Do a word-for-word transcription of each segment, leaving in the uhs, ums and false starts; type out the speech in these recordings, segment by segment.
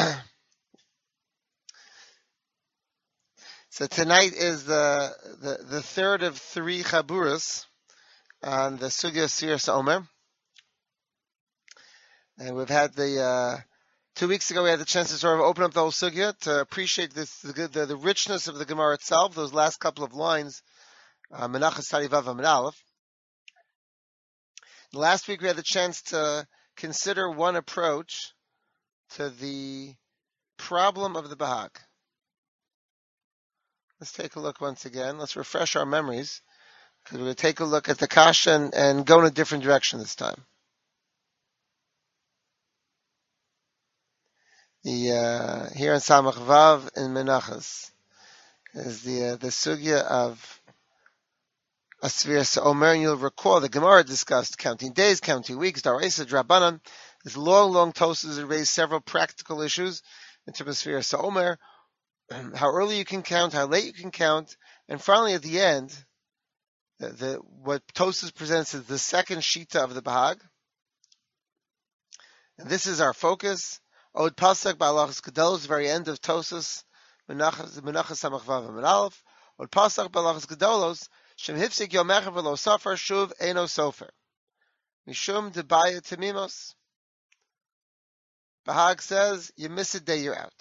So tonight is the, the, the third of three chaburas on the Sugya Sfiras Omer. And we've had the, uh, two weeks ago we had the chance to sort of open up the whole Sugya to appreciate this, the, the, the richness of the Gemara itself, those last couple of lines, uh, Menachas Tarivav Amid Aleph. Last week we had the chance to consider one approach to the problem of the Bahag. Let's take a look once again. Let's refresh our memories, because we're going to take a look at the Kasha and, and go in a different direction this time. The uh, here in Samach Vav in Menachas is the uh, the sugya of Sfiras Omer, and you'll recall the Gemara discussed counting days, counting weeks, Daraisa, Drabanan. This long, long tosas that raised several practical issues in terms of Sfiras Omer, how early you can count, how late you can count, and finally at the end, the, the what Tosas presents is the second shita of the Bahag. And this is our focus. Od Pasak Ba'alachas Gedolos, very end of Tosas, Menachas Samach Vav Amid Aleph. Od Pasak Ba'alachas Gedolos, Shem Hifsik Yomecha V'lo Sofer Shuv Eino Sofer. Mishum Debaya Tamimos. Bahag says, you miss a day, you're out.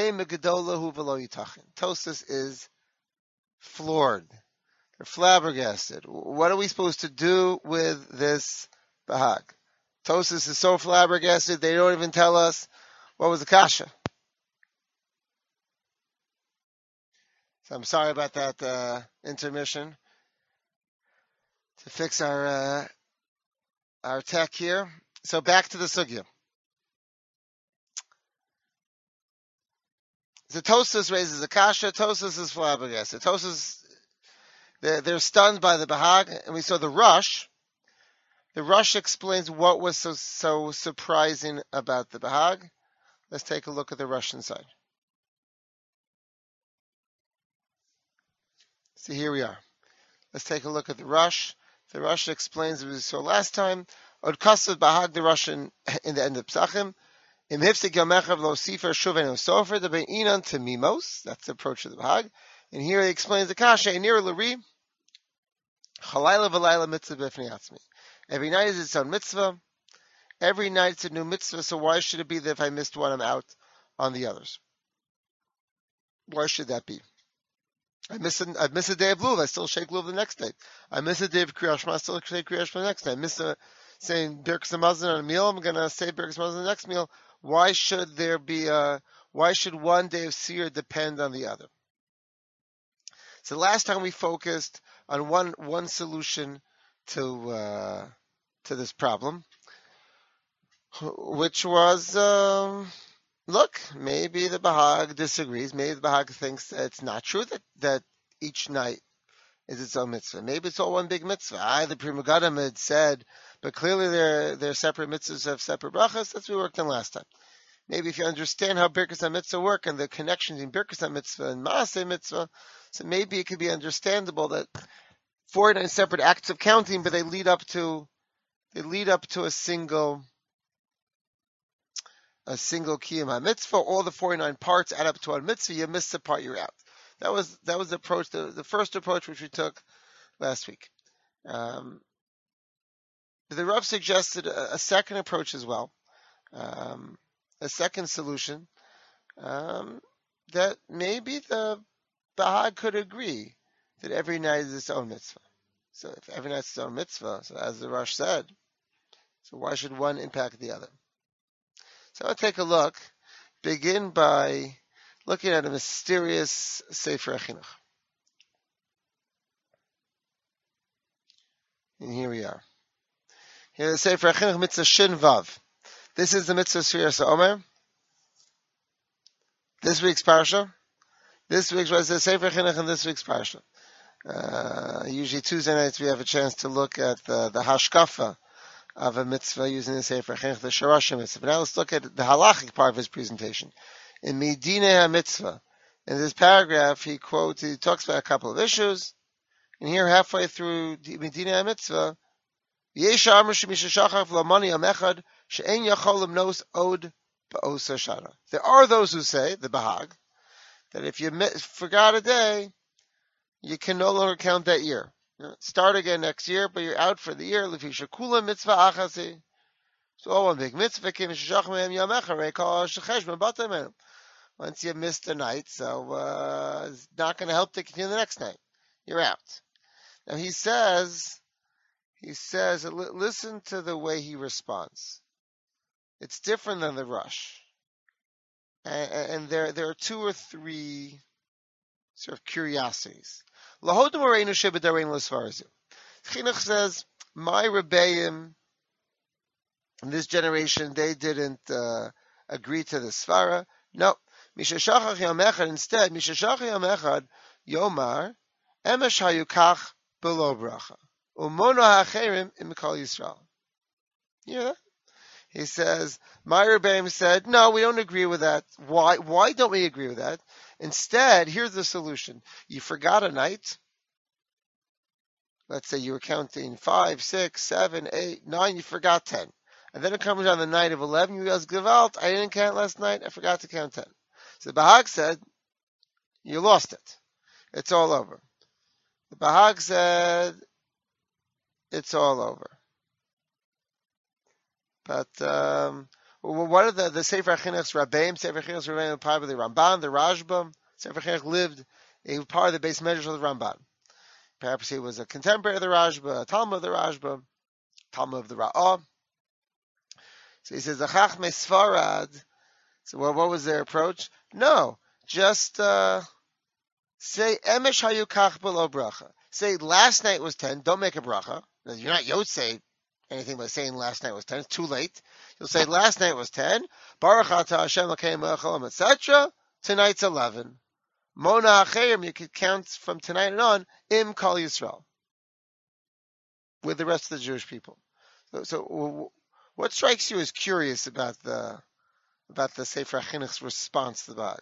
Tosas is floored. They're flabbergasted. What are we supposed to do with this Bahag? Tosas is so flabbergasted, they don't even tell us what was the kasha. So I'm sorry about that uh, intermission. To fix our uh, our tech here. So back to the sugya. So Tosas raises a kasha. Tosas is flabbergasted. Tosas, they're, they're stunned by the Bahag, and we saw the Rush. The Rush explains what was so so surprising about the Bahag. Let's take a look at the Russian side. So here we are. Let's take a look at the Rush. The Rush explains what we saw last time. Od Kasav Bahag, the Russian in the end of Psachim. Im hifsik yomechav lo sifer shuvenu sofer the be'inan temimos. That's the approach of the Bahag. And here he explains the kasha. Enir l'ri chalayla v'layla mitzvah b'fnei atzmi. Every night is its own mitzvah. Every night it's a new mitzvah. So why should it be that if I missed one, I'm out on the others? Why should that be? I miss a, I miss a day of Luv. I still shake Luv the next day. I miss a day of Kriyat Shema. I still shake Kriyat Shema the next day. I miss a saying Birkas Hamazon on a meal. I'm gonna say Birkas Hamazon on the next meal. Why should there be a, why should one day of Seer depend on the other? So last time we focused on one, one solution to, uh, to this problem, which was, um, look, maybe the Bahag disagrees. Maybe the Bahag thinks that it's not true that, that each night is its own mitzvah. Maybe it's all one big mitzvah. I, the Pri Megadim, had said, but clearly they're, they're separate mitzvahs have separate brachas. That's what we worked on last time. Maybe if you understand how Birkas HaMitzvah work and the connections in Birkas HaMitzvah and Maaseh Mitzvah, so maybe it could be understandable that forty-nine separate acts of counting, but they lead up to, they lead up to a single, a single Kiyum HaMitzvah. All the forty-nine parts add up to one mitzvah. You miss the part, you're out. That was, that was the approach, the, the first approach which we took last week. Um, the Rav suggested a, a second approach as well. Um, a second solution, um, that maybe the Bahag could agree that every night is its own mitzvah. So if every night is its own mitzvah, so as the Rosh said, so why should one impact the other? So I'll take a look. Begin by looking at a mysterious Sefer HaChinuch. And here we are. Here the Sefer HaChinuch Mitzvah Shin Vav. This is the Mitzvah Sfiras Omer. This week's Parsha. This week's was the Sefer HaChinuch in this week's Parsha. Uh, usually Tuesday nights we have a chance to look at the, the Hashkafa of a mitzvah using the Sefer HaChinuch, the Sharash mitzvah. But now let's look at the halachic part of his presentation. In Medinei HaMitzvah, in this paragraph, he quotes, he talks about a couple of issues. And here, halfway through Medinei HaMitzvah, Yesh Amr Shemisha Shachar V'Lamani Amechad She'en Yachol Limnos Od ba'osa shana. There are those who say, the Bahag, that if you forgot a day, you can no longer count that year. You know, start again next year, but you're out for the year. Lefisha kula mitzvah achasi. So all one big mitzvah came once you missed the night, so uh, it's not going to help to continue the next night. You're out. Now he says, he says, listen to the way he responds. It's different than the rush, and, and there there are two or three sort of curiosities. Chinuch says, my rebbeim in this generation, they didn't uh, agree to the svara. No. Mishashachach yom echad, instead, Mishashachach yom echad, Yomar, Emesh hayukach below bracha. Umono ha'acherim im kol Yisrael. You hear that? He says, my rebbeim said, no, we don't agree with that. Why, why don't we agree with that? Instead, here's the solution. You forgot a night. Let's say you were counting five, six, seven, eight, nine, you forgot ten. And then it comes on the night of eleven, you guys Gewalt, I didn't count last night, I forgot to count ten. So Bahag said, you lost it. It's all over. The Bahag said, it's all over. But, um, what are the, the Sefer Chinuch's Rabbeim, Sefer Chinuch's Rabbeim, part of the Ramban, the Rashba? Sefer Chinuch lived, a part of the base measures of the Ramban. Perhaps he was a contemporary of the Rashba, a Talmud of the Rashba, Talmud of the Ra'ah. So he says, the Chachmei Sfarad. So what, what was their approach? No, just uh, say Emesh Hayukach below bracha. Say last night was ten. Don't make a bracha. You're not yotzei anything by saying last night was ten. It's too late. You'll say last night was ten. Baruch atah Hashem l'keim le'cholam, et cetera. Tonight's eleven. Mona Acherim, you could count from tonight and on, Im Kol Yisrael, with the rest of the Jewish people. So, so what strikes you as curious about the about the Sefer Chinuch's response to the Bahag?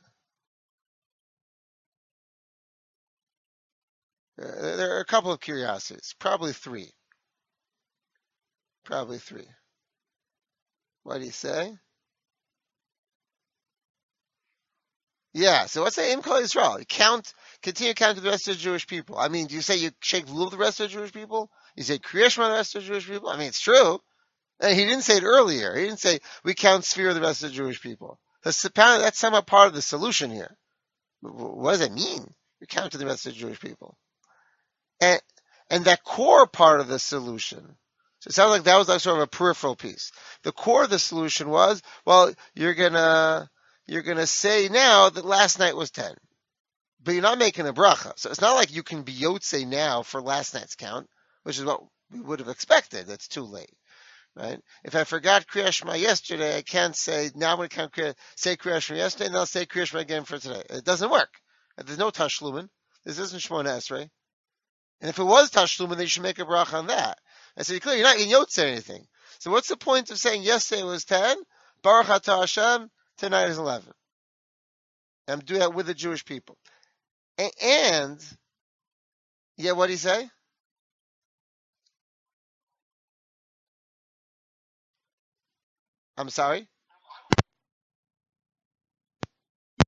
Uh, there are a couple of curiosities, probably three. Probably three. What do you say? Yeah, so what's the Im Kol Yisrael? You count, continue counting the rest of the Jewish people. I mean, do you say you shake lulav the rest of the Jewish people? You say Kriya Shema the rest of the Jewish people? I mean, it's true. And he didn't say it earlier. He didn't say we count sphere the rest of the Jewish people. That's, that's somehow part of the solution here. What does it mean? You count the rest of the Jewish people. And, and that core part of the solution, so it sounds like that was like sort of a peripheral piece. The core of the solution was, well, you're gonna, you're gonna say now that last night was ten. But you're not making a bracha. So it's not like you can be yotzei now for last night's count, which is what we would have expected. It's too late. Right? If I forgot Kriya Shema yesterday, I can't say, now I'm going to count Kriya, say Kriya Shema yesterday, and I'll say Kriya Shema again for today. It doesn't work. There's no Tashlumin. This isn't Shemona Esrei. And if it was Tashlumin, then you should make a bracha on that. I said, clearly, you're not in Yotzei anything. So what's the point of saying yesterday was ten, Baruch Atah Hashem, tonight is eleven? I'm doing that with the Jewish people. And, and yeah, what do you say? I'm sorry?